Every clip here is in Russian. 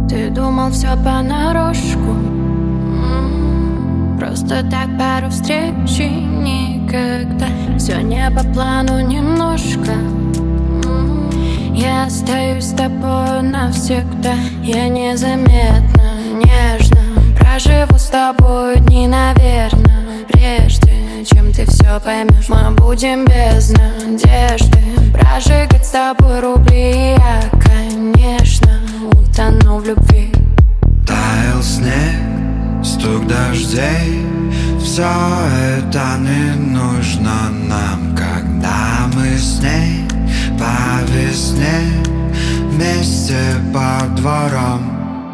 Ты думал все понарошку, просто так пару встреч и никогда. Все не по плану немножко. Я остаюсь с тобой навсегда. Я незаметно, нежно проживу с тобой дни, наверное. Прежде чем ты все поймешь, мы будем без надежды прожигать с тобой рубли. Я, конечно, утону в любви. Таял снег, стук дождей, все это не нужно нам, когда мы с ней по весне вместе по дворам.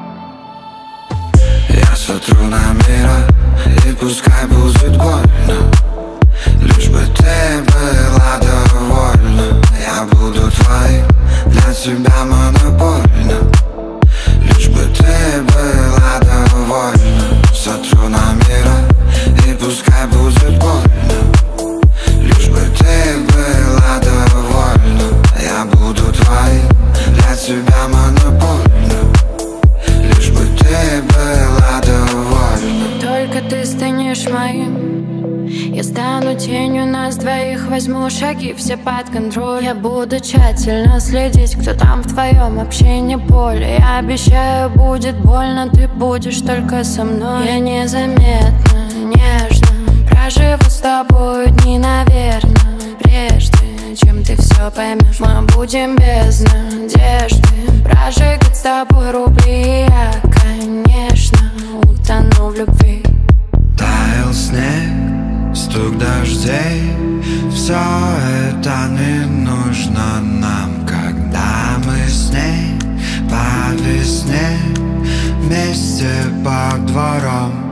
Я смотрю на мир, и пускай будет больно, лишь бы ты была довольна. Я буду твоим, для тебя монопольно, лишь бы ты была довольна. Смотрю на мир, и пускай будет больно, лишь бы ты была довольна. Я буду твоим, для тебя монопольно, лишь бы ты была довольна. Только ты станешь моим, я стану тенью нас двоих. Возьму шаги все под контроль. Я буду тщательно следить, кто там в твоем общении поле. Я обещаю, будет больно, ты будешь только со мной. Я незаметно, нежно проживу с тобой дни, наверное. Прежде чем ты все поймешь, мы будем без надежды прожигать с тобой рубли. Я, конечно, утону в любви. Таял снег, стук дождей, все это не нужно нам, когда мы с ней по весне вместе по дворам.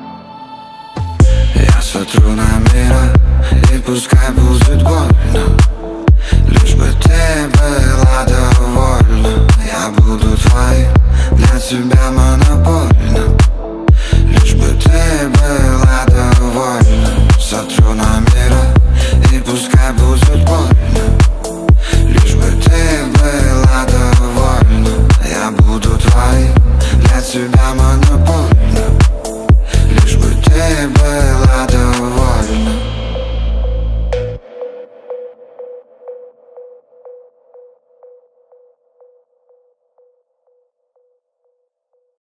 Я смотрю на мир, и пускай будет больно,